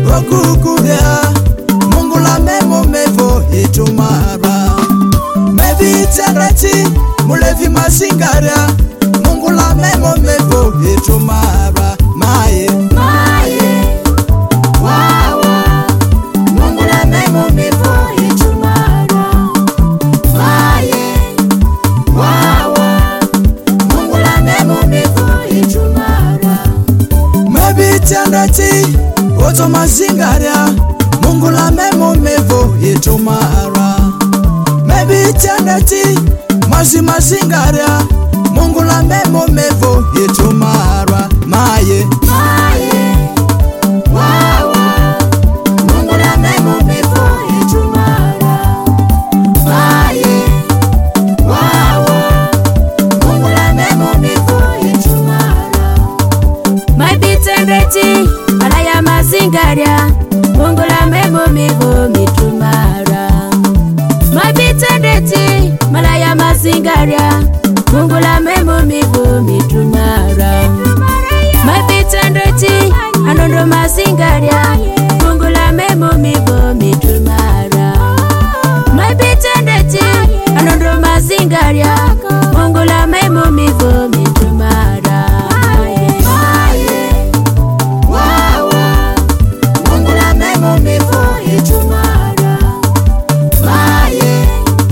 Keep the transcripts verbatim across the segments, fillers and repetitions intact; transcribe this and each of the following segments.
okukuria Mungu la memo mevo itumara Mebi tereti mulevi masingaria Mungu la memo mevo itumara Maye Maye Wawa Mungu la memo mevo itumara Maye Wawa Mungu la memo mevo itumara Mebi tereti oto masingaria Mungu la memo mevo itumara Mebi tereti masi masingaria Mungu la memo mevo itumara Maye Maye Wawa Mungu la memo mevo itumara Maye Wawa Mungu la memo mevo itumara My bitendeti alaya mazingaria Mungu la memo mevo mitumara My bitendeti malaya mazingaria Mungu la memo mevo mitumara My bitendeti anondo mazingaria Mungu la memo mevo mitumara My bitendeti anondo mazingaria Mungu la memo mevo mitumara Maye Wawa Mungu la memo mevo itumara Maye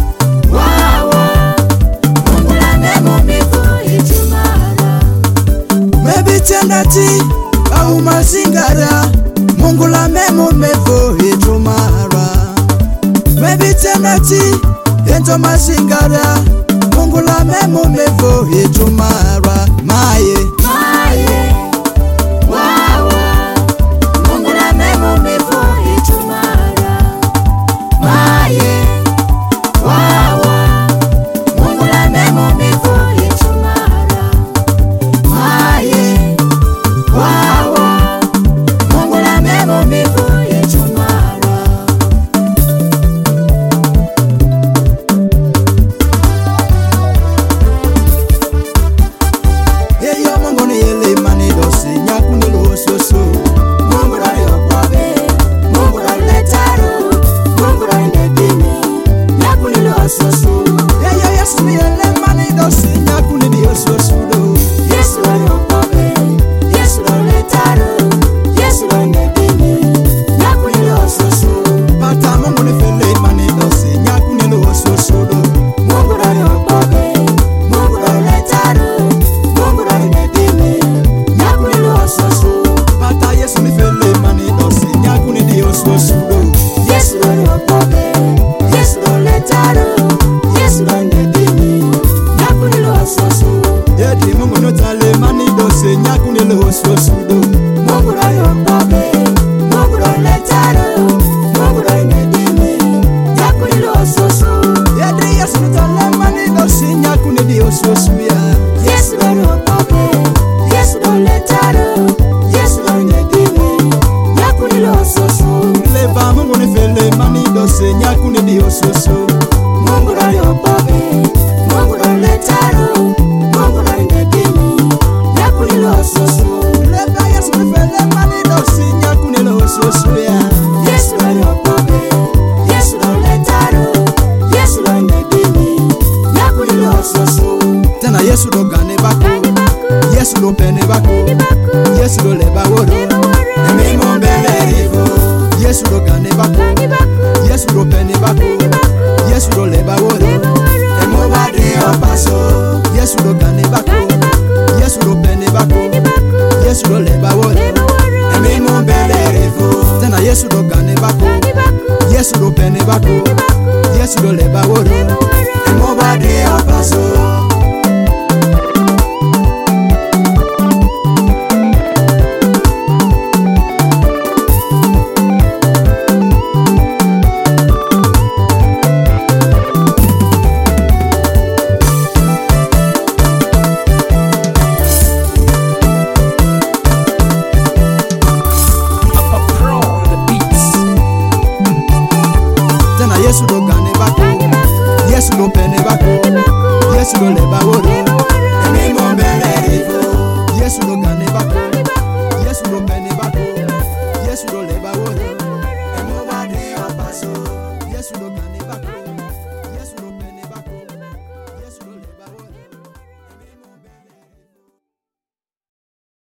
Wawa Mungu la memo mevo itumara Mebi tereti au mazingaria Mungu la memo mevo itumara Mebi tereti ento mazingaria Mungu la memo mevo itumara Maye Maye Wawa Mungu la memo mevo itumara Maye Wawa Mungu la memo mevo itumara Maye Wawa Mungu la memo mevo itumara Yeyo Mungu ni yele mani dosi nyaku ni lososo Mungu la yokwabe Mungu la letaro Mungu la ndedini Nyaku ni lososo Yeyo Yesu ni yele mani dosi nyaku ni diososo do Yesu la yokwabe Yesu la letaro Yesu la ndedini Nyaku ni lososo Bata Mungu ni fele mani dosi nyaku ni lososo do Mungu la yokwabe Mungu la letaro Mungu la ndedini Nyaku ni lososo Bata Yesu ni fele mani dosi nyaku ni diososo do Yesu la yokwabe Yesu la letaro Yesu la ndedini Nyaku ni lososo Yedi Mungu no tale mani dosi nyaku ni lososo do Mungu la yokwabe Mungu la letaro Mungu la ndedini Nyaku ni lososo Yedi Yesu ni tale mani dosi nyaku ni diososo ya Yesu la yokwabe Yesu la letaro Yesu la ndedini Nyaku ni lososo Leva Mungu ni fele mani dosi nyaku ni diososo Mungu la yokwabe Mungu la letaro Mungu la ndedini Nyaku ni lososo Leva Yesu ni fele mani dosi nyaku ni lososo ya Yesu la yokwabe Yesu la letaro Yesu la ndedini Nyaku ni lososo Tena Yesu do gane bako Yesu do pene bako Yesu do leba woro Emi mo mbele rivo Yesu do gane bako Yesu do pene bako Yesu do leba woro Emo badi opaso Yesu do gane bako Yesu do pene bako Yesu do leba woro Emi mo mbele rivo Tena Yesu do gane bako Yesu do pene bako Yesu do leba woro Emo badi opaso Yesu do gane bako Yesu do pene bako Yesu do leba woro Emi mo mbele rivo Yesu do gane bako Yesu do pene bako Yesu do leba